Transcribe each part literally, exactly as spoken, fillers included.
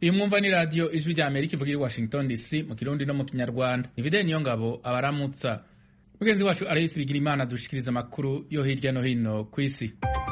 Uyu mwumva ni radio Ijwi rya Amerika ivuga i Washington D C mu Kirundi no mu Kinyarwanda. Nivide niyo ngabo abaramutsa. Mugenzi wacu Aloysi Bigirimana dushikiriza makuru yo hirya no hino kw'isi.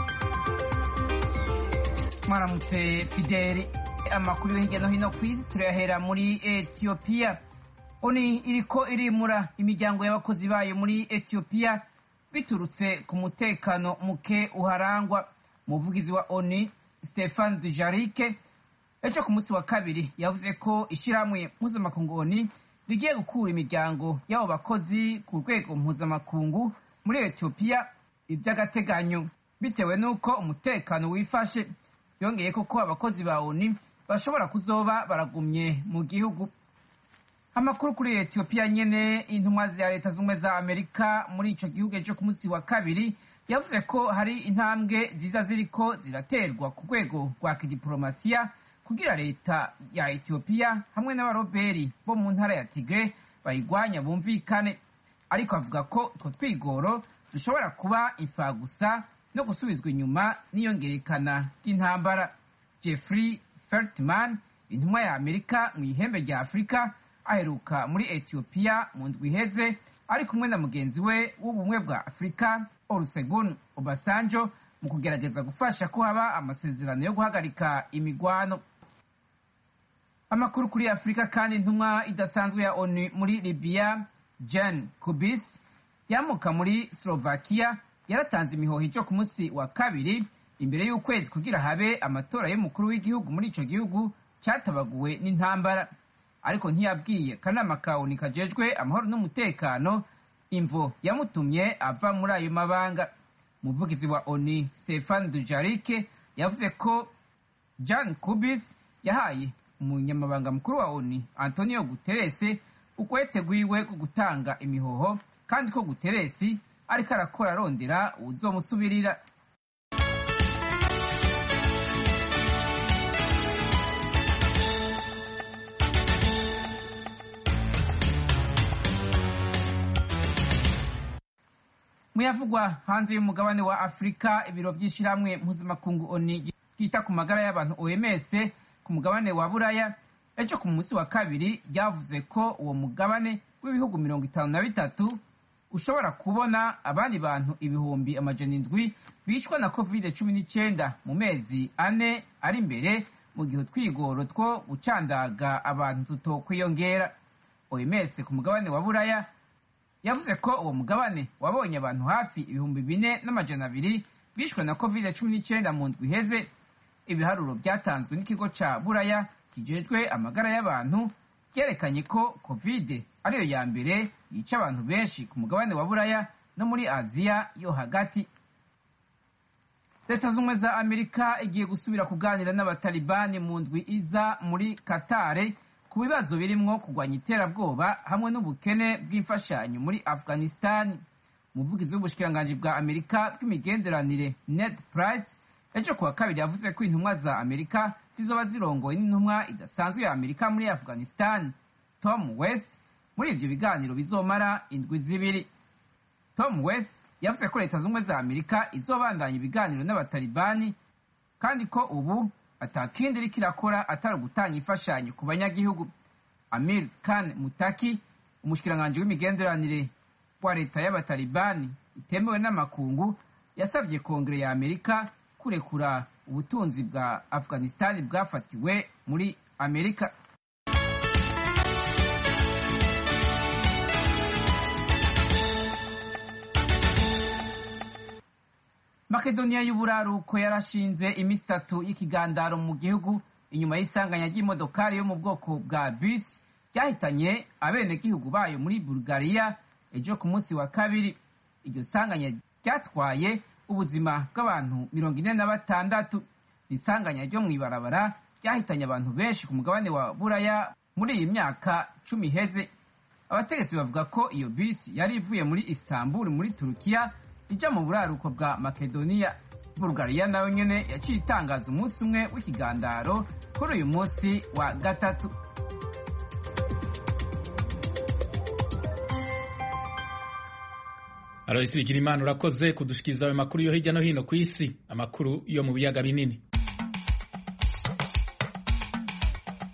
Mwaramutse Fideli, amakuru yo hirya no hino kw'isi turayahera muri Ethiopia. Oni iriko irimura imiryango y'abakozi bayo muri Ethiopia biturutse ku mutekano muke uharangwa. Umuvugizi wa Oni Stefan Dujarric ejo ku munsi wa kabiri yavuze ko ishiramwe mpuzamakungu Oni rigiye gukura imiryango y'abo bakozi ku rwego mpuzamakungu muri Ethiopia iby'agateganyo bitewe n'uko umutekano wifashe. Yongeye ko ko abakozi ba Oni bashobora kuzoba baragumye mu gihugu. Amakuru kuri Ethiopia nyene, intumwa za leta z'ubumwe za Amerika muri ico gihugu ejo ku munsi wa kabiri yavuze ko hari intambwe ziza ziriko ziraterwa ku rwego rwa kidiplomasiya kugira leta ya Ethiopia hamwe n'abaroberi bo mu ntara ya Tigray bayigwanya bumvikane, ariko avuga ko two twigoro dushobora kuba imfagusa no gusubizwa inyuma n'iyongerekana ry'intambara. Jeffrey Feltman, intumwa ya Amerika mu ihembe rya Afrika, aheruka muri Ethiopia mu ndwi iheze ari kumwe na mugenzi we w'ubumwe bwa Afrika Olusegun Obasanjo mu kugerageza gufasha ko haba amasezerano yo guhagarika imigwano. Amakuru kuri Afrika kandi, intumwa idasanzwe ya ONU muri Libya Jan Kubis yamuka muri Slovakia yaratanze imihoho ijo ku munsi wa kabiri imbere y'ukwezi kugira habe amatora y'umukuru w'igihugu muri ico gihugu cyatabaguwe n'intambara, ariko ntiyabwiye kanama ka ONU kajejwe amahoro n'umutekano imvo yamutumye ava muri ayo mabanga. Umuvugizi wa ONU Stefan Dujarric yavuze ko Jan Kubis yahaye umunyamabanga mukuru wa ONU Antonio Guterres ukwete gwiwe ku gutanga imihoho kandi ko Guterres ariko arakora arondera uzomusubirira. Muyavugwa hanze y'umugabane wa Afrika, ibiro vy'ishiramwe mpuzamakungu ONU kita ku magara y'abantu O M S ku mugabane wa Buraya ejo ku munsi wa kabiri yavuze ko uwo mugabane w'ibihugu mirongo itanu na bitatu ushobora kubona abandi bantu ibihumbi amajana indwi bicwa na covid cumi n'icenda mu mezi ane ari imbere, mu gihe twigoro two gucandaga abantu tutokwiyongera. O M S ku mugabane wa Buraya yavuze ko uwo mugabane wabonye abantu hafi ibihumbi bine n'amajana abiri bishwe na covid cumi n'icenda mu ndwi iheze. Ibiharuro byatanzwe n'ikigo ca Buraya kijejwe amagara y'abantu byerekanye ko covid ariyo ya mbere yica abantu benshi ku mugabane wa Buraya no muri Aziya yo hagati. Leta z'ubumwe za Amerika igiye gusubira kuganira n'abatalibani mu ndwi iza muri Qatar ku bibazo birimwo kugwanya iterabwoba hamwe n'ubukene bw'imfashanyo muri Afghanistan. Umuvugizi w'ubushikiranganji bwa Amerika bw'imigenderanire Ned Price ejo kuwa kabiri yavuze ko intumwa za Amerika zizoba zirongoye n'intumwa idasanzwe ya Amerika muri Afghanistan Tom West muri ivyo biganiro bizomara indwi zibiri. Tom West yavuze ko leta z'ubumwe za Amerika izobandanya ibiganiro n'abatalibani kandi ko ubu atakindi iriko irakora atari gutanga imfashanyo ku banyagihugu. Amir Khan Mutaki, umushikiranganji w'imigenderanire wa leta y'abatalibani itemewe n'amakungu, yasabye Kongere ya Amerika kurekura ubutunzi bwa Afghanistan bwafatiwe muri Amerika. Makedonia y'uburaruko yarashinze imisi itatu y'ikigandaro mu gihugu inyuma y'isanganya ry'imodokari yo mu bwoko bwa bus ryahitanye abenegihugu bayo muri Bulgaria ejo ku munsi wa kabiri. Iryo sanganya ryatwaye ubuzima bw'abantu mirongo ine na batandatu. Isanganya ryo mw'ibarabara ryahitanye abantu benshi ku mugabane wa Buraya muri iyi myaka cumi iheze. Abategetsi bavuga ko iyo bus yari ivuye muri Istanbul muri Turukiya ija mu buraruko bwa Makedonia. Bulgaria nayo nyene yaciye itangaza umunsi umwe w'ikigandaro kuri uyu munsi wa gatatu. Aloysi Bigirimana urakoze kudushikiriza ayo makuru yo hirya no hino ku isi, amakuru yo mu biyaga binini.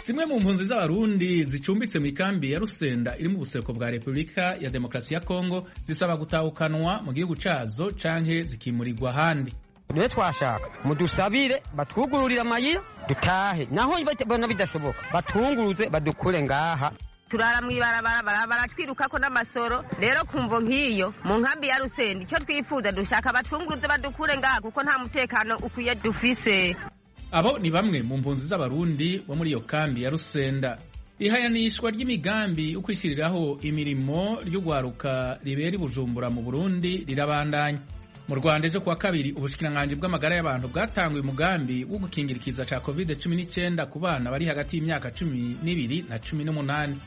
zimwe mu mpunzi z'abarundi zicumbitse mu ikambi ya Rusenda iri mu buseruko bwa Repubulika ya Demokarasi ya Kongo zisaba gutahukanwa mu gihugu cazo canke zikimurirwa ahandi. Niwe twashaka mudusabire batwugururira amayira dutahe, naho bona bidashoboka batunguruze badukure ngaha. Turara mw'ibarabara baratwirukako n'amasoro. Rero kumvo nk'iyo mu nkambi ya Rusenda icyo twifuza dushaka batunguruze badukure ngaha kuko nta mutekano ukwiye dufise. Abo ni bamwe mu mpunzi z'abarundi bo muri iyo kambi ya Rusenda. Ihayanishwa ry'imigambi ukwishiriraho imirimo ry'ugwaruka ribera i Bujumbura mu Burundi rirabandanya. Mu Rwanda ejo kuwa kabiri ubushikiranganji bw'amagara y'abantu bwatanguye umugambi wo gukingira ikiza ca covid cumi n'icyenda ku bana bari hagati y'imyaka cumi n'ibiri na cumi n'umunani.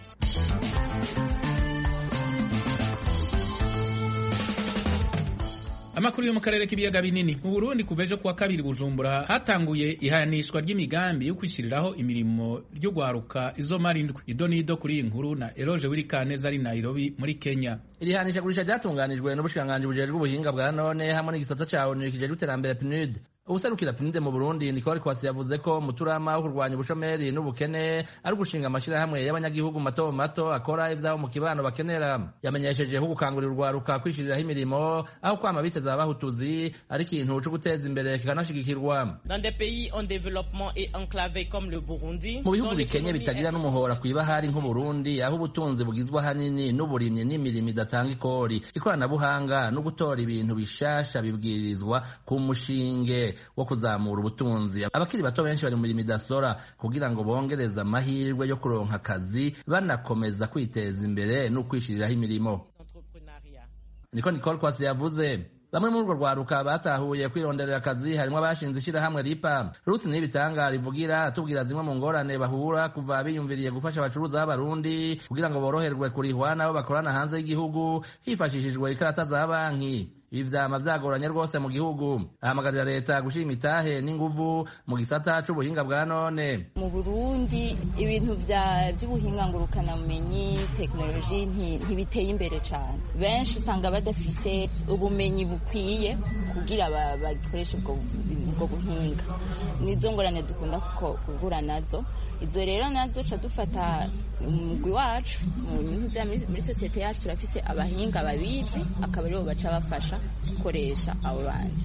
Amakuru yo mu karere k'ibiyaga binini. Mu Burundi kuva ejo kuwa kabiri Bujumbura hatanguye ihayanishwa ry'imigambi yo kwishiriraho imirimo ry'ugwaruka izomara indwi. Idonido kuri iyi nkuru na Eloge Wirikaneza ari Nairobi muri Kenya. Iri hanisha gurisha ryatunganijwe n'ubushikiranganji bujejwe ubuhinga bwa none hamwe n'igisata ca O N U kijejwe iterambere P N U D. Ubuserukira P N U D mu Burundi Nicole Kwasi yavuze ko mu turama wo kurwanya ubushomeri n'ubukene ari gushinga amashirahamwe y'abanyagihugu mato mato akora ivyabo mu kibano bakenera. Yamenyesheje ko gukangurira urwaruka kwishiriraho imirimo aho kwama biteza abahutuzi ari ikintu cyo guteza imbere kikanashigikirwa. Dans des pays en développement et enclavés comme le Burundi, mu bihugu bikenye bitagira n'umuhora kwibahari nk'u Burundi aho ubutunzi bugizwe hanini n'uburimye n'imirimo idatanga ikori, ikoranabuhanga no gutora ibintu bishasha bibwirizwa ku mushinge wo kuzamura ubutunzi. Abakiri bato benshi bari mu mirimo idasora kugira ngo bongereza amahirwe yo kuronka akazi banakomeza kwiteza imbere no kwishiriraho imirimo. Niko Nicole Kwasi yavuze. Bamwe muri urwo rwaruka batahuye kwironderera akazi harimo abashinze ishirahamwe Ripa. Ruth Nibitanga rivugira atubwira zimwe mu ngorane bahura kuva biyumviriye gufasha abacuruza b'abarundi kugira ngo boroherwe kurihwa nabo bakorana hanze y'igihugu hifashishijwe ikarata za banki. Ibi vyama vyagoranye rwose mu gihugu. Ahamagarira leta gushira imitahe n'inguvu mu gisata c'ubuhinga bwa none. Mu Burundi ibintu vya by'ubuhinga ngurukana bumenyi technology ntibiteye imbere cyane. Benshi usanga badafise ubumenyi bukwiye kugira bakoreshe ubwo ubwo buhinga. Nizo ngorane dukunda kugura nazo. Izo rero nazo ca dufata umugwi wacu muri societe yacu turafise abahinga babizi akaba aribo baca bafasha gukoresha abo bandi.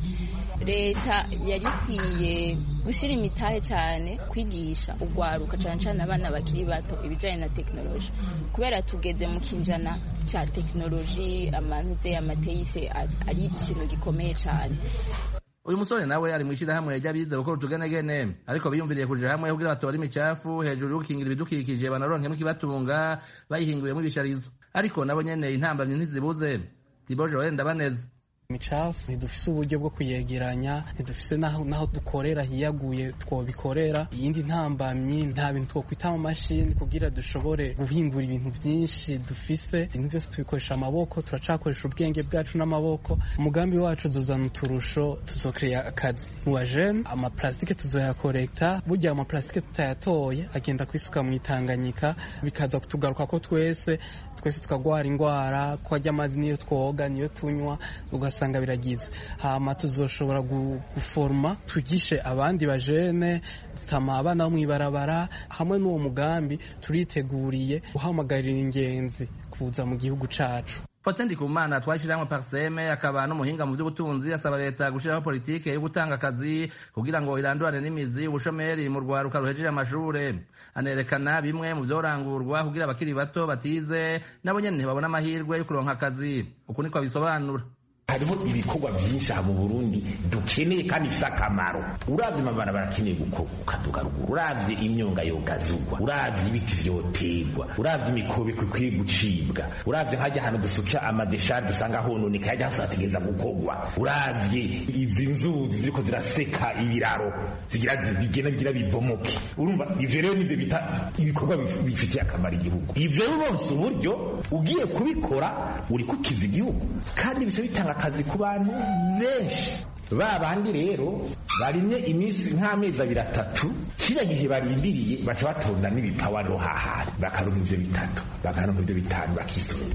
Leta yari kwiye gushira imitahe cyane kwigisha ugwaruka cyane cyane abana bakiri bato ibijanye na technology kubera tugeze mu kinjana ca technology amanze amateyise ari ikintu gikomeye cyane. Uyu musore nawe ari mwishira hamwe y'abize gukora utugenegene ariko biyumviriye kuje hamwe kugira batora imicafu hejuru y'ukingira ibidukikije banaronke mu kibatunga bayihinguyemo ibisharizo ariko nabo nyene intambamye ntizibuze. Tiboje wenda baneze imicafu ntidufise uburyo bwo kuyegeranya, ntidufise naho naho dukorera hiyaguye twobikorera. Iyindi ntambamyi nta bintu twokwita mu mashini kugira dushobore guhingura ibintu byinshi dufise. Ibintu byose tubikoresha amaboko, turacakoresha ubwenge bwacu n'amaboko. Umugambi wacu uzozana uturusho, tuzokreya akazi mu bajene. Ama plastike tuzoyakorekta, burya ama plastike tutayatoye agenda kwisuka mu Itanganyika bikaza kutugaruka ko twese twese tukagwara ingwara ko ajya amazi niyo twoga niyo tunywa ugasanga biragize. Hama tuzoshobora guforma tugishe abandi bajene tama abana bo mwibarabara. Hamwe n'uwo mugambi turiteguriye guhamagarira ingenzi kuza mu gihugu cacu. Fotendi Kumana twashiramwe Parseme akaba n'umuhinga mu by'ubutunzi asaba leta gushiraho politike yo gutanga akazi kugira ngo irandurane n'imizi ubushomeri mu rwaruka ruhejeje amashure. Anerekana bimwe mu byorangurwa kugira abakiri bato batize nabo nyene babona amahirwe yo kuronka akazi. Uku niko bisobanura. Hariho ibikorwa byinshi mu Burundi dukeneye kandi bifite akamaro. Uravye amabarabara akeneye gukoka tugarugura, uravye imyonga yogazugwa, uravye ibiti vyoterwa, uravye imikobeko ikwiye gucibwa, uravye hajya hano dusuka amadeshari dusanga hononeka hajya hasategeza gukogwa, uravye izi nzuzi ziriko ziraseka ibiraro zigira zibigena bigira bibomoke. Urumva ivyo rero nivyo bita ibikorwa bifitiye akamaro igihugu. Ivyo rwose uburyo ugiye kubikora uri kukiza igihugu kandi bise bitanga akazi ku bantu benshi. Babandi rero barimye iminsi nk'amezi abiri atatu kiriya gihe barindiriye baca batonda n'ibipawaro hahari bakaronka ivyo bitatu bakaronka ivyo bitanu bakisubira.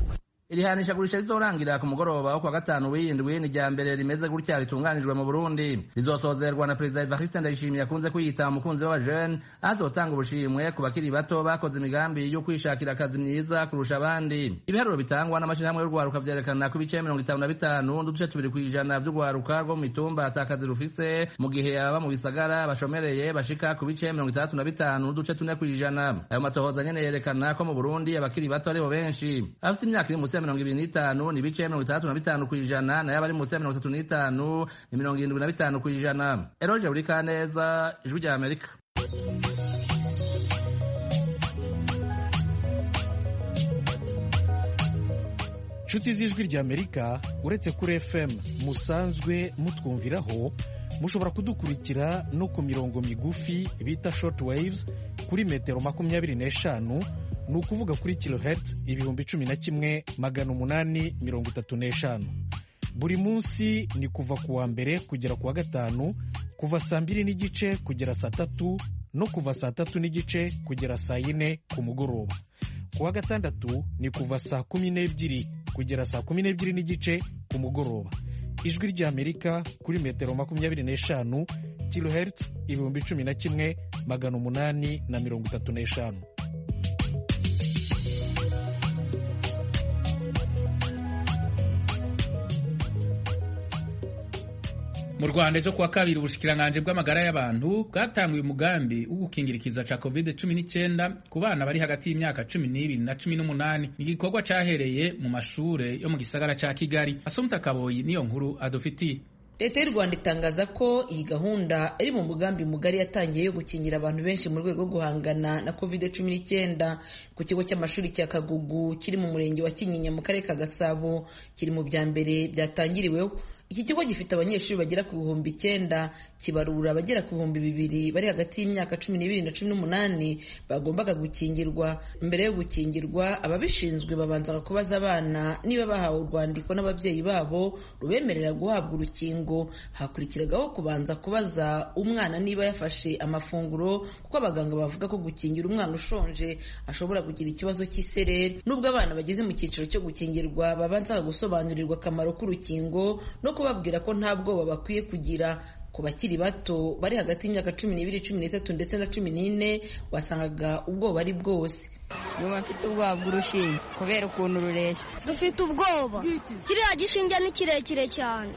iri hanishagurisha rizorangira ku mugoroba wo kwa gatanu w'indwi ni rya mbere rimeze gutya ritunganijwe mu Burundi. Rizosozerwa na Perezida Evariste Ndayishimiye akunze kwiyita umukunzi w'abajene, azotanga ubushimwe ku bakiri bato bakoze imigambi yo kwishakira akazi myiza kurusha abandi. Ibiharuro bitangwa n'amashirahamwe y'urwaruka vyerekana ko ibice mirongo itanu na bitanu n'uduce tubiri kw'ijana vy'urwaruka rwo mu mitumba atakazi rufise, mu gihe aba mu bisagara bashomereye bashika ku bice mirongo itandatu na bitanu n'uduce tune kw'ijana. Ayo matohoza nyene yerekana ko mu Burundi abakiri bato aribo benshi. Afite imyaka iri munsi ya mirongo ibiri n'itanu ni ibice mirongo itandatu na bitanu kw'ijana, nayo abari munsi ya mirongo itatu n'itanu ni mirongo irindwi na bitanu kw'ijana. Eroje Burikaneza, Ijwi rya Amerika. Nshuti z'Ijwi rya Amerika, uretse kuri F M musanzwe mutwumviraho, mushobora kudukurikira no ku mirongo migufi bita short waves kuri metero makumyabiri n'eshanu, ni ukuvuga kuri kilohertz ibihumbi cumi na kimwe magana umunani mirongo itatu n'eshanu. Buri munsi ni kuva ku wa mbere kugera ku wa gatanu, kuva saa mbiri n'igice kugera saa tatu no kuva saa tatu n'igice kugera saa yine ku mugoroba. Ku wa gatandatu ni kuva saa kumi n'ebyiri kugera saa kumi n'ebyiri n'igice ku mugoroba. Ijwi rya Amerika kuri metero makumyabiri n'eshanu, kilohertz ibihumbi cumi na kimwe magana umunani na mirongo itatu n'eshanu. Mu Rwanda ejo kuwa kabiri ubushikiranganje bw'amagara y'abantu bwatanguye umugambi wo gukingirikiza ca covid cumi n'icyenda ku bana bari hagati y'imyaka cumi n'ibiri na cumi n'umunani. Ni igikorwa cahereye mu mashure yo mu gisagara ca Kigali. Asumta Kaboyi niyo nkuru adufitiye. Leta y'u Rwanda itangaza ko iyi gahunda ari mu mugambi mugari yatangiye yo gukingira abantu benshi mu rwego rwo guhangana na covid cumi n'icyenda. Ku kigo cy'amashuri cya Kagugu kiri mu murenge wa Kinyinya mu karere ka Gasabo, kiri mu bya mbere byatangiriweho. Iki kigo gifite abanyeshuri bagera ku bihumbi icyenda, kibarura abagera ku bihumbi bibiri bari hagati y'imyaka cumi n'ibiri na cumi n'umunani bagombaga gukingirwa. Mbere yo gukingirwa, ababishinzwe babanzaga kubaza abana niba bahawe urwandiko n'ababyeyi babo rubemerera guhabwa urukingo. Hakurikiragaho kubanza kubaza umwana niba yafashe amafunguro, kuko abaganga bavuga ko gukingira umwana ushonje ashobora kugira ikibazo cy'isereri. Nubwo abana bageze mu cyiciro cyo gukingirwa babanzaga gusobanurirwa akamaro k'urukingo no kubabwira ko nta bwoba bakwiye kugira. Ku bakiri bato bari hagati y'imyaka cumi n'ibiri cumi n'itatu ndetse na cumi n'ine wasangaga ubwoba ari bwose. Nyuma mfite ubwoba bw'urushinge kubera ukuntu rureshya. Rufite ubwoba, kiriya gishinge ni kirekire cyane.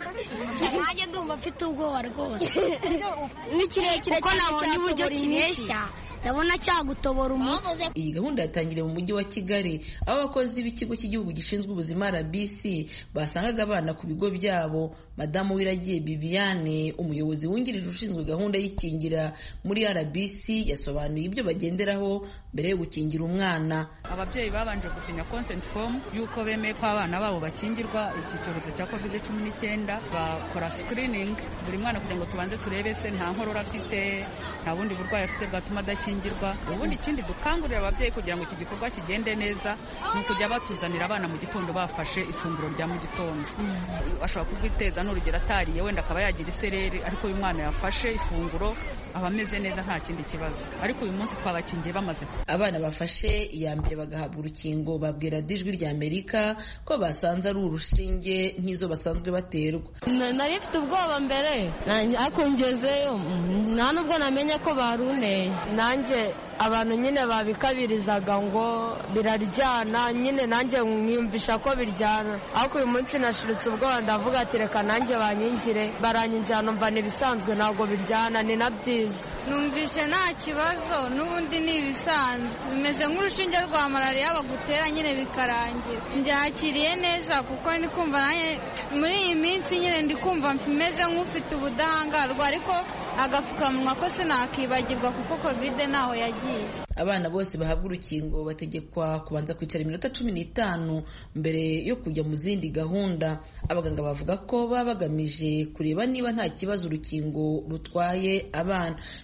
Nanjye ndumva mfite ubwoba rwose. Ni kirekire cyane nabonye uburyo kireshya, ndabona cyagutobora umutwe. Iyi gahunda yatangiriye mu mujyi wa Kigali, aho abakozi b'ikigo cy'igihugu gishinzwe ubuzima R B C basangaga abana ku bigo byabo. Madamu Wiragiye Bibiane, umuyobozi wungirije ushinzwe gahunda y'ikingira muri R B C, yasobanuye ibyo bagenderaho mbere yo gukingira umwana. Ababyeyi babanje gusinya consent form yuko bemeye ko abana babo bakingirwa iki cyorezo cya covid cumi n'icyenda. Bakora screening buri mwana kugira ngo tubanze turebe se nta nkorora afite, nta bundi burwayi afite bwatuma adakingirwa. Ubundi ikindi dukangurira ababyeyi kugira ngo iki gikorwa kigende neza ni ukujya batuzanira abana mu gitondo bafashe ifunguro rya mu gitondo. Ashobora kubwiteza n'urugero atariye, wenda akaba yagira isereri, ariko uyu mwana yafashe ifunguro aba ameze neza nta kindi kibazo. Ariko uyu munsi twabakingiye bamaze. Abana bafashe iya mbere bagahabwa urukingo babwira Ijwi rya Amerika ko basanze ari urushinge nk'izo basanzwe baterwa. Nari mfite ubwoba mbere, ariko ngezeyo nta nubwo namenye ko baruneye. Nanjye abantu nyine babikabirizaga ngo biraryana, nyine nanjye mwiyumvisha ko biryana, ariko uyu munsi nashiritse ubwoba ndavuga ati reka nanjye banyingire. Baranyinjira numva n'ibisanzwe ntabwo biryana, ni na byiza. Numvise nta kibazo, n'ubundi ni ibisanzwe, bimeze nk'urushinge rwa malariya bagutera nyine bikarangira. Ndyakiriye neza kuko ndi kumva nanjye muri iyi minsi nyine ndi kumva meze nk'ufite ubudahangarwa, ariko agapfukamunwa ko sinakibagirwa kuko kovide ntaho yagiye. Abana bose bahabwa urukingo bategekwa kubanza kwicara iminota cumi n'itanu mbere yo kujya mu zindi gahunda. Abaganga bavuga ko baba bagamije kureba niba nta kibazo urukingo rutwaye abana.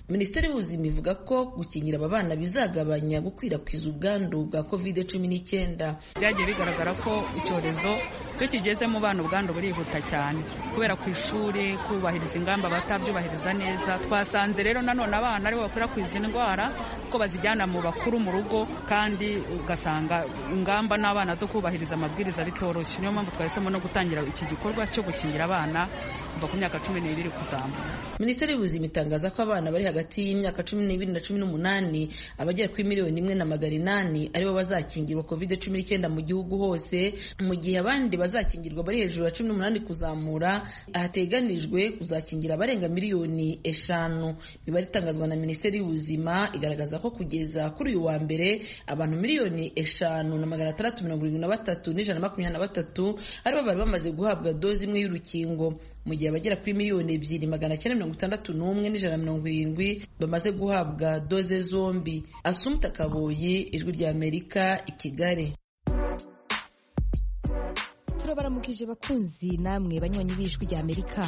Minisiteri y'Ubuzima ivuga ko gukingira aba bana bizagabanya gukwirakwiza ubwandu bwa covid cumi n'icyenda. Byagiye bigaragara ko icyorezo iyo kigeze mu bana ubwandu burihuta cyane kubera ku ishuri kubahiriza ingamba batabyubahiriza neza. Twasanze rero nanone abana aribo bakwirakwiza indwara ko bazijyana mu bakuru mu rugo, kandi ugasanga ingamba n'abana zo kubahiriza amabwiriza bitoroshye. Niyo mpamvu twahisemo no gutangira iki gikorwa cyo gukingira abana kuva ku myaka cumi n'ibiri kuzamura. Minisiteri y'Ubuzima itangaza ko abana bari hagati y'imyaka cumi n'ibiri na cumi n'umunani abagera kuri miliyoni imwe na magana inani aribo bazakingirwa covid cumi n'icyenda mu gihugu hose, mu gihe abandi bazakingirwa bari hejuru ya cumi n'umunani kuzamura. Hateganijwe kuzakingira abarenga miliyoni eshanu. Imibare itangazwa na Minisiteri y'Ubuzima igaragaza ko kugeza kuri uyu wa mbere abantu miliyoni eshanu na magana atandatu mirongo irindwi na batatu n'ijana na makumyabiri na batatu aribo bari bamaze guhabwa dozi imwe y'urukingo, mu gihe abagera kuri miliyoni ebyiri magana cyenda mirongo itandatu n'umwe n'ijana na mirongo irindwi bamaze guhabwa doze zombi. Asumta Kaboyi, Ijwi rya Amerika, i Kigali. Turabaramukije bakunzi namwe banywanyi b'Ijwi rya Amerika.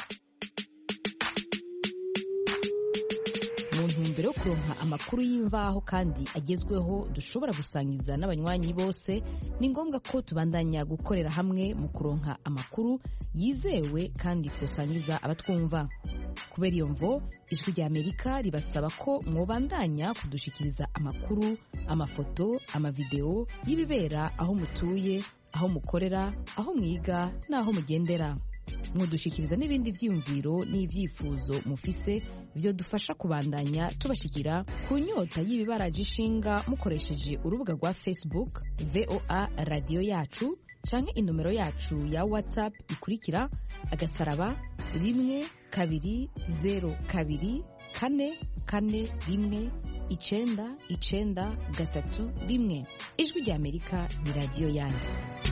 Mu ntumbero yo kuronka amakuru y'imvaho kandi agezweho dushobora gusangiza n'abanywanyi bose, ni ngombwa ko tubandanya gukorera hamwe mu kuronka amakuru yizewe kandi twosangiza abatwumva. Kubera iyo mvo, Ijwi rya Amerika ribasaba ko mwobandanya kudushikiriza amakuru, amafoto, amavideo y'ibibera aho mutuye, aho mukorera, aho mwiga n'aho mugendera. Mudushikiriza n'ibindi vyiyumviro n'ivyifuzo mufise vyo dufasha kubandanya tubashikira ku nyota y'ibibaraje ishinga mukoresheje urubuga rwa Facebook V O A Radio Yacu canke inomero yacu ya WhatsApp ikurikira agasaraba rimwe kabiri zero kabiri kane kane rimwe icenda icenda gatatu rimwe. Ijwi rya Amerika ni radio yanyu.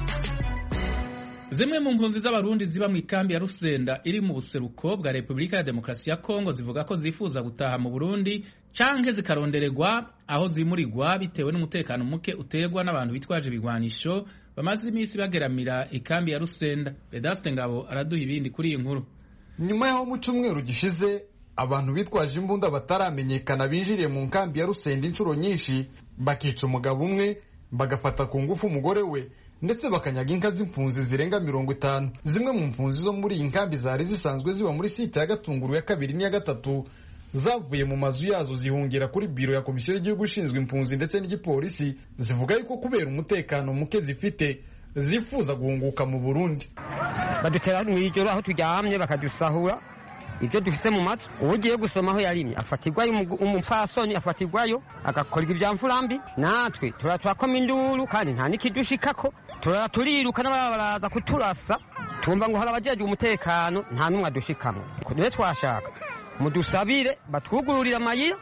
Zimwe mu mpunzi z'abarundi ziba mu ikambi ya Rusenda iri mu buseruko bwa Repubulika ya Demokarasi ya Kongo zivuga ko zifuza gutaha mu Burundi canke zikarondererwa aho zimurirwa bitewe n'umutekano muke uterwa n'abantu bitwaje ibigwanisho bamaze iminsi bageramira ikambi ya Rusenda. Vedaste Ngabo araduha ibindi kuri iyi nkuru. Nyuma yaho mu cyumweru gishize abantu bitwaje imbunda bataramenyekana binjiriye mu nkambi ya Rusenda inshuro nyinshi, bakica umugabo umwe, bagafata ku ngufu umugore we, ndetse bakanyaga inka z'impunzi zirenga mirongo itanu. Zimwe mu mpunzi zo muri iyi nkambi zari zisanzwe ziba muri site ya Gatunguru ya kabiri n'iya gatatu zavuye mu mazu yazo zihungira kuri biro ya Komisiyo y'Igihugu ishinzwe impunzi ndetse n'igipolisi, zivuga yuko kubera umutekano muke zifite zifuza guhunguka mu Burundi. Badutera mu ijoro aho turyamye bakadusahura ibyo dufise mu matwi. Ugiye gusoma aho yarimye afatirwayo umupfasoni, afatirwayo agakorwa ibyamfurambi, natwe turatwakoma induru kandi nta nikidushikako. Turaturiruka n'abaraza kuturasa, tumva ngo hari abajeje umutekano, nta numwe adushikamo. Rero twashaka mudusabire batwugururira amayira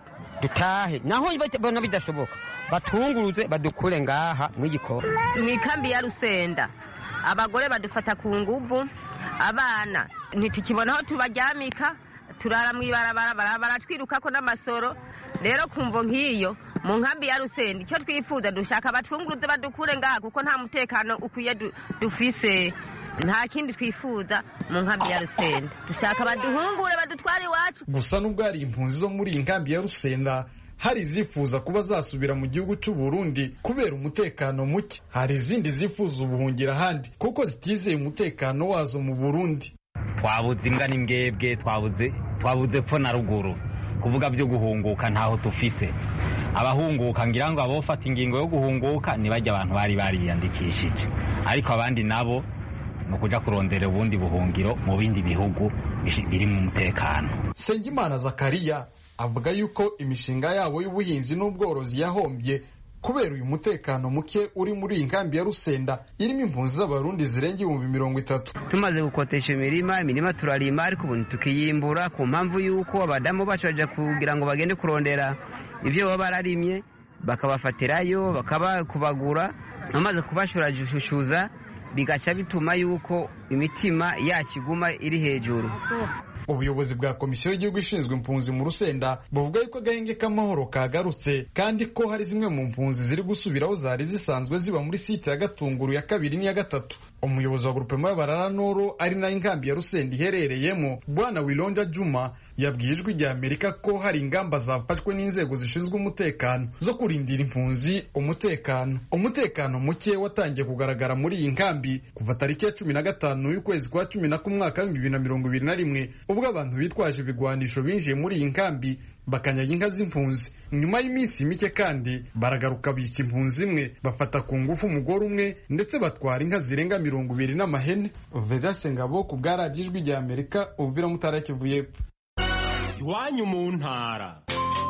dutahe, naho bona bidashoboka batunguruze badukure ngaha mw'igikoro. Mu ikambi ya Rusenda abagore badufata ku nguvu, abana ntitukibona aho tubaryamika, turara mu ibarabara, baratwirukako n'amasoro. Rero kumvo nk'iyo mu nkambi ya Rusenda icyo twifuza dushaka batwunguruze badukure ngaha kuko nta mutekano ukwiye dufise. Nta kindi twifuza mu nkambi ya Rusenda, dushaka baduhungure badutware iwacu. Gusa nubwo ari impunzi zo muri iyi nkambi ya Rusenda hari zifuza kuba zasubira mu gihugu cy'u Burundi kubera umutekano muke, hari izindi zifuza ubuhungira ahandi kuko zitizeye umutekano wazo mu Burundi. Twabuze imbwa n'imbwebwe, twabuze twabuze pfo na ruguru, kuvuga byo guhunguka ntaho tufise. Abahunguka ngira ngo abofata ingingo yo guhunguka ni bajya abantu bari bariyandikishije, ariko abandi nabo no kuja kurondera ubundi buhungiro mu bindi bihugu biri mu mutekano. Sengimana Zakaria avuga yuko imishinga yabo y'ubuhinzi n'ubworozi yahombye kubera uyu mutekano muke uri muri iyi nkambi ya Rusenda irimo impunzi z'abarundi zirenga ibihumbi mirongo itatu. Tumaze gukotesha imirima imirima turarima ariko ubu tukiyimbura ku mpamvu yuko abadamu bacu baje kugira ngo bagende kurondera ivyo baba bararimye bakabafatirayo bakabakubagura, amaze kubashurajushuza bigaca bituma yuko imitima yakiguma iri hejuru. ubuyobozi bwa komisiyo y'igihugu ishinzwe impunzi mu Rusenda buvuga yuko agahenge k'amahoro kagarutse kandi ko hari zimwe mu mpunzi ziri gusubiraho zari zisanzwe ziba muri site ya Gatunguru ya kabiri n'iya gatatu. Umuyobozi wa grupema y'Abarara Noro ari nayo inkambi ya Rusenda iherereyemo, Bwana Wilonja Juma, yabwiye ijwi rya Amerika ko hari ingamba zafashwe n'inzego zishinzwe umutekano zo kurindira impunzi umutekano. Umutekano muke watangiye kugaragara muri iyi nkambi kuva tariki ya cumi na gatanu y'ukwezi kwa cumi na kumwe mwaka w'ibihumbi bibiri na mirongo ibiri na rimwe, ubwo abantu bitwaje ibigwanisho binjiye muri iyi nkambi bakanyaga inka z'impunzi. Nyuma y'iminsi mike kandi baragaruka bica impunzi imwe, bafata ku ngufu umugore umwe ndetse batwara inka zirenga mirongo ibiri n'amahene. Vedaste Ngabo ku bwa radiyo ijwi rya Amerika, Uvira mu Ntara ya Kivu y'Epfo. Iwanyu mu ntara.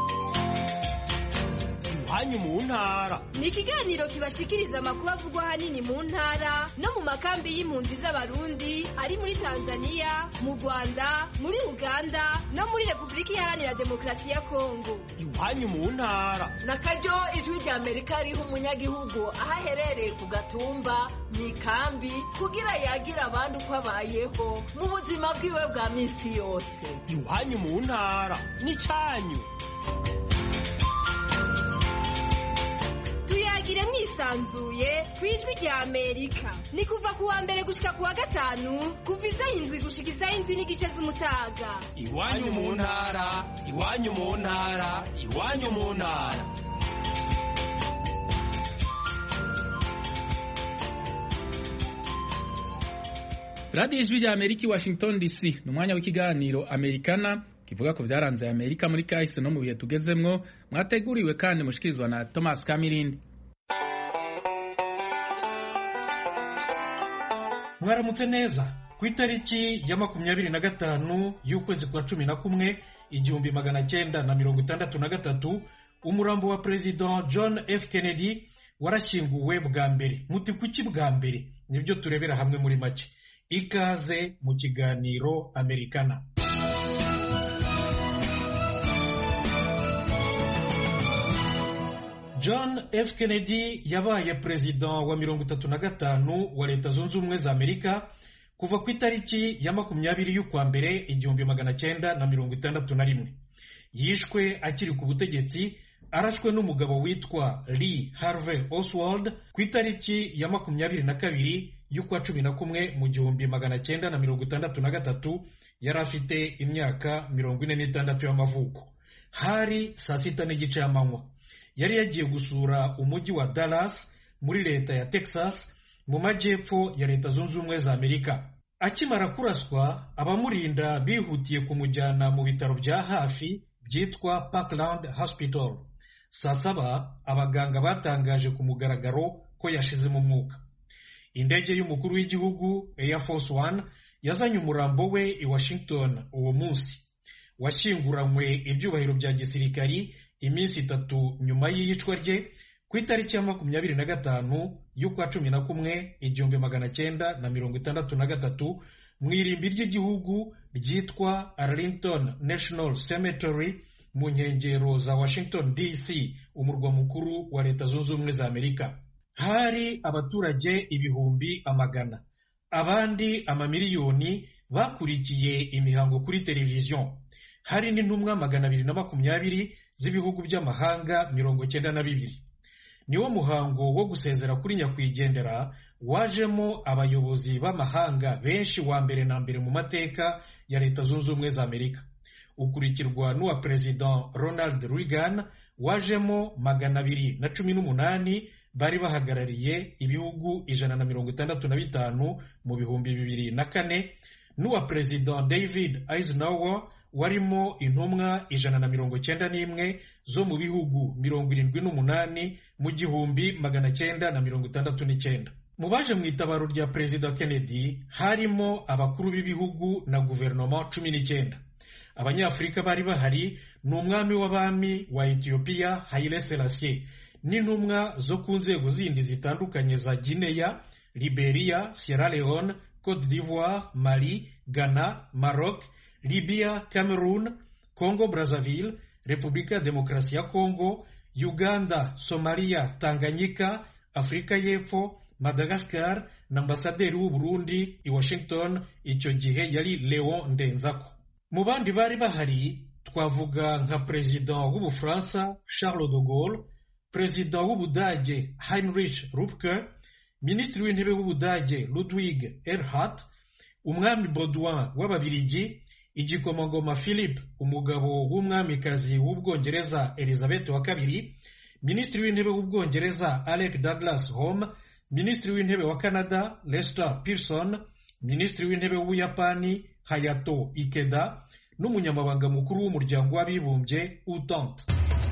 Iwanyu mu ntara ni ikiganiro kibashikiriza amakuru avugwa hanini mu ntara no mu makambi y'impunzi z'Abarundi ari muri Tanzania, mu Rwanda, muri Uganda no muri Repubulika Iharanira Demokarasi ya Kongo. Iwanyu mu ntara nakaryo ijwi rya Amerika riha umunyagihugu aho aherereye ku gatumba mu ikambi kugira yagira abandi uko abayeho mu buzima bwiwe bwa minsi yose. Iwanyu mu ntara ni cyanyu. Tuyagire mwisanzuye kwijwi rya Amerika. Ni kuva kuwa mbere gushika kuwa gatanu kuva isaha indwi gushika isaha indwi n'igice z'umutaga. Iwanyu mu ntara, iwanyu mu ntara, iwanyu mu ntara. Radio Ijwi rya Amerika, Washington D C. Ni umwanya w'ikiganiro Americana kivuga ko byaranze Amerika muri kahise no mu bihe tugezemwo. Mwateguriwe kandi mushikirizwa na Thomas Kamirindi. Mwaramutse neza. Ku itariki ya makumyabiri na gatanu y'ukwezi kwa cumi na kumwe igihumbi magana cyenda na mirongo itandatu na gatatu, umurambo wa President John F Kennedy warashyinguwe bwa mbere. Muti kuki bwa mbere? Nibyo turebera hamwe muri make. Ikaze mu kiganiro Americana. John F Kennedy yabaye president wa mirongo itatu na gatanu wa Leta Zunze Ubumwe za Amerika kuva ku itariki ya makumyabiri y'ukwa mbere igihumbi magana cyenda na mirongo itandatu na rimwe. Yishwe akiri ku butegetsi arashwe n'umugabo witwa Lee Harvey Oswald ku itariki ya makumyabiri na kabiri y'ukwa cumi na kumwe mu gihumbi magana cyenda na mirongo itandatu na gatatu. Yari afite imyaka mirongo ine n'itandatu y'amavuko. Hari saa sita n'igice y'amanywa. Yari yagiye gusura umujyi wa Dallas muri leta ya Texas mu majyepfo ya Leta Zunze Ubumwe za Amerika. Akimara kuraswa, abamurinda bihutiye kumujyana mu bitaro bya hafi byitwa Parkland Hospital. Saa saba abaganga batangaje ku mugaragaro ko yashize mu mwuka. Indege y'umukuru w'igihugu Air Force One yazanye umurambo we i Washington uwo munsi. Washyinguranywe ibyubahiro bya gisirikari iminsi itatu nyuma y'iyicwa rye ku itariki ya makumyabiri na gatanu y'ukwa cumi na kumwe igihumbi magana cyenda na mirongo itandatu na gatatu mu irimbi ry'igihugu ryitwa Arlington National Cemetery mu nkengero za Washington D C, umurwa mukuru wa Leta Zunze Ubumwe za Amerika. Hari abaturage ibihumbi amagana, abandi amamiliyoni bakurikiye imihango kuri televiziyo. Hari n'intumwa magana abiri na makumyabiri z'ibihugu by'amahanga mirongo cyenda na bibiri. Niwo muhango wo gusezera kuri nyakwigendera wajemo abayobozi b'amahanga benshi wa mbere na mbere mu mateka ya Leta Zunze Ubumwe za Amerika. Ukurikirwa n'uwa President Ronald Reagan wajemo magana abiri na cumi n'umunani bari bahagarariye ibihugu ijana na mirongo itandatu na bitanu mu bihumbi bibiri na kane, n'uwa President David Eisenhower warimo intumwa ijana na mirongo cyenda n'imwe zo mu bihugu mirongo irindwi n'umunani mu gihumbi magana cyenda na mirongo itandatu n'icyenda. Mu baje mu itabaro rya Perezida Kennedy harimo abakuru b'ibihugu na guverinoma cumi n'icyenda. Abanyafurika bari bahari ni umwami w'abami wa Ethiopia Haile Selassie n'intumwa zo ku nzego zindi zitandukanye za Guinea, Liberia, Sierra Leone, Cote d'Ivoire, Mali, Ghana, Maroc, Libya, Cameroon, Congo Brazzaville, Repubulika ya Demokarasi ya Congo, Uganda, Somalia, Tanganyika, Afrika y'Epfo, Madagascar na ambasaderi w'u Burundi i Washington icyo gihe yari Leon Ndenzako. mu bandi bari bahari twavuga nka perezida w'ubufaransa Charles de Gaulle, perezida w'ubudage Heinrich Rupke, minisitiri w'intebe w'ubudage Ludwig Erhard, umwami Baudouin w'ababirigi, igikomangoma Philip umugabo w'umwamikazi w'ubwongereza Elizabeth wa kabiri, minisitiri w'intebe w'ubwongereza Alec Douglas Home, minisitiri w'intebe wa Canada Lester Pearson, minisitiri w'intebe w'Ubuyapani Hayato Ikeda n'umunyamabanga mukuru w'umuryango w'abibumbye Utante.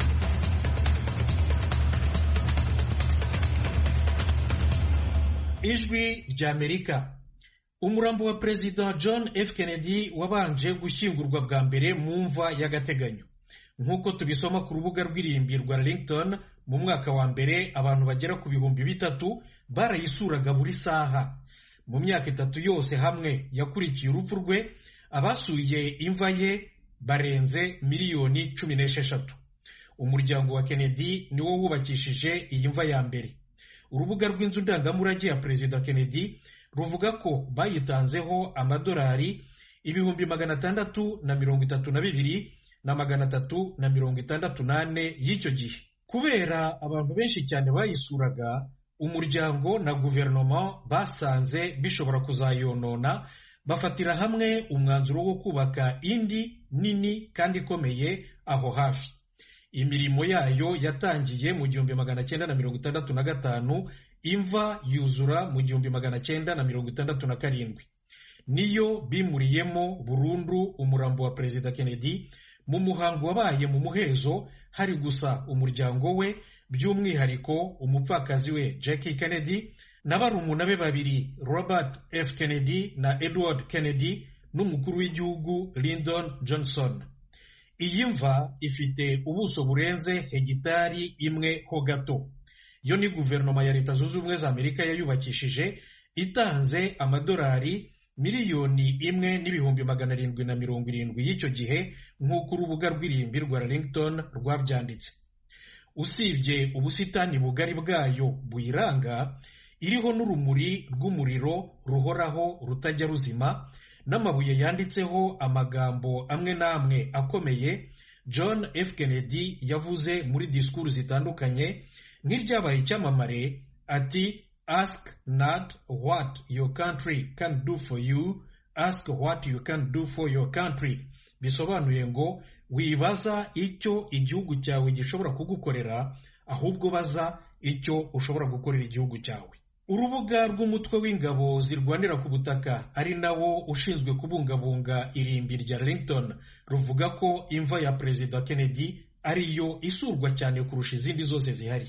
Ijwi ry'Amerika. Umurambo wa Perezida John F. Kennedy wabanje gushyingurwa bwa mbere mu mva y'agateganyo. Nk'uko tubisoma ku rubuga rw'irimbi rwa Arlington, mu mwaka wa mbere abantu bagera ku bihumbi bitatu barayisuraga buri saha. Mu myaka itatu yose hamwe yakurikiye urupfu rwe, abasuye imva ye barenze miliyoni cumi n'esheshatu. Umuryango wa Kennedy niwo wubakishije iyi mva ya mbere. Urubuga rw'inzu ndangamurage ya Perezida Kennedy ruvuga ko bayitanzeho amadolari ibihumbi magana atandatu na mirongo itatu na bibiri na magana atatu na mirongo itandatu n'ane y'icyo gihe. Kubera abantu benshi cyane bayisuraga, umuryango na guverinoma basanze bishobora kuzayonona, bafatira hamwe umwanzuro wo kubaka indi nini kandi ikomeye aho hafi. Imirimo yayo yatangiye mu gihumbi magana cyenda na mirongo itandatu na gatanu, imva yuzura mu gihumbi magana cyenda na mirongo itandatu na karindwi. Niyo bimuriyemo burundu umurambo wa Perezida Kennedy mu muhango wabaye mu muhezo, hari gusa umuryango we, by'umwihariko umupfakazi we Jackie Kennedy na barumuna be babiri Robert F. Kennedy na Edward Kennedy n'umukuru w'igihugu Lyndon Johnson. Iyi mva ifite ubuso burenze hegitari imwe ho gato. Yo ni guverinoma ya Leta Zunze Ubumwe za Amerika yayubakishije, itanze amadolari miliyoni imwe n'ibihumbi magana arindwi na mirongo irindwi y'icyo gihe, nk'uko urubuga rw'irimbi rwa Arlington rwabyanditse. Usibye ubusitani bugari bwayo buyiranga, iriho n'urumuri rw'umuriro ruhoraho rutajya ruzima, n'amabuye yanditseho amagambo amwe n'amwe akomeye John F. Kennedy yavuze muri disikuru zitandukanye, nk'iryabaye icyamamare ati ask not what your country can do for you, ask what you can do for your country. Bisobanuye ngo wibaza icyo igihugu cyawe gishobora kugukorera, ahubwo baza icyo ushobora gukorera igihugu cyawe. Urubuga rw'umutwe w'ingabo zirwanira ku butaka ari nawo ushinzwe kubungabunga irimbi rya Arlington ruvuga ko imva ya Perezida Kennedy ariyo isurwa cyane kurusha izindi zose zihari.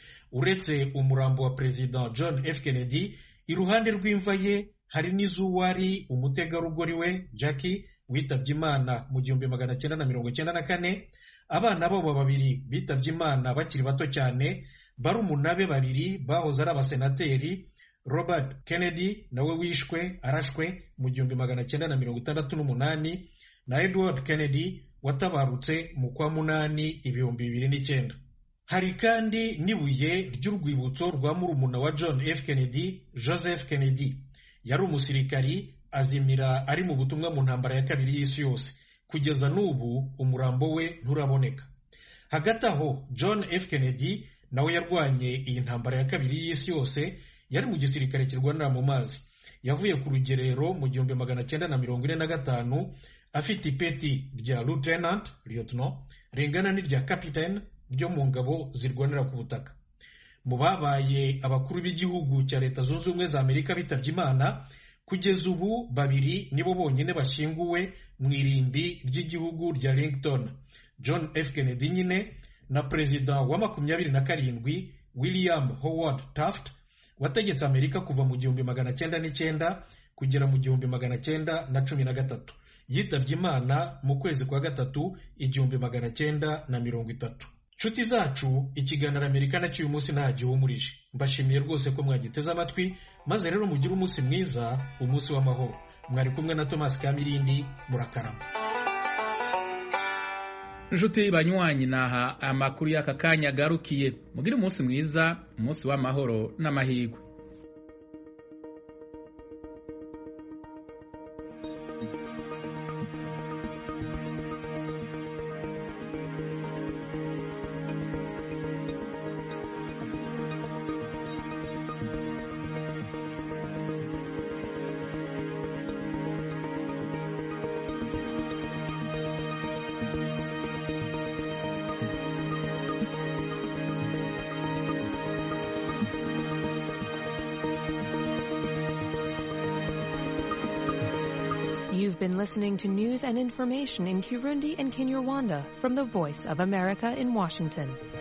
Uretse umurambo wa Perezida John F. Kennedy, iruhande rw'imva ye hari n'iz'uwari umutegarugori we Jackie witabye Imana mu gihumbi magana cyenda na mirongo cyenda na kane. Abana babo babiri bitabye Imana bakiri bato cyane, barumuna be babiri bahoze ari abasenateri, Robert Kennedy nawe wishwe arashwe mu gihumbi magana cyenda na mirongo itandatu n'umunani, na Edward Kennedy watabarutse mu kwa munani ibihumbi bibiri n'icyenda. Hari kandi n'ibuye ry'urwibutso rwa murumuna wa John F. Kennedy, Joseph Kennedy. Yari umusirikari, azimira ari mu butumwa mu ntambara ya kabiri y'isi yose. Kugeza n'ubu umurambo we nturaboneka. Hagati aho, John F. Kennedy nawe yarwanye iyi ntambara ya kabiri y'isi yose, yari mu gisirikare kirwanira mu mazi. Yavuye ku rugerero mu gihumbi magana cyenda na mirongo ine na gatanu, afite ipeti rya lieutenant, lieutenant, ringana n'irya capitaine ryo mu ngabo zirwanira ku butaka. Mu babaye abakuru b'igihugu cya Leta Zunze Ubumwe za Amerika bitabye Imana, kugeza ubu babiri nibo bonyine bashyinguwe mu irimbi ry'igihugu rya Arlington. John F. Kennedy nyine na Perezida wa makumyabiri na karindwi William Howard Taft wategetse Amerika kuva mu gihumbi magana cyenda n'icyenda kugera mu gihumbi magana cyenda na cumi na gatatu. Yitabye Imana mu kwezi kwa gatatu igihumbi magana cyenda na mirongo itatu. Nshuti zacu, ikiganiro Amerika na cy'uyu munsi nta gihumurije. Mbashimiye rwose ko mwagiteze amatwi, maze rero mugire umunsi mwiza, umunsi w'amahoro. Mwari kumwe na Thomas Kamirindi, murakarama. Nshuti banywanyi, naha amakuru y'aka kanya agarukiye. Mugire umunsi mwiza, umunsi w'amahoro n'amahirwe. You've been listening to news and information in Kirundi and Kinyarwanda from the Voice of America in Washington.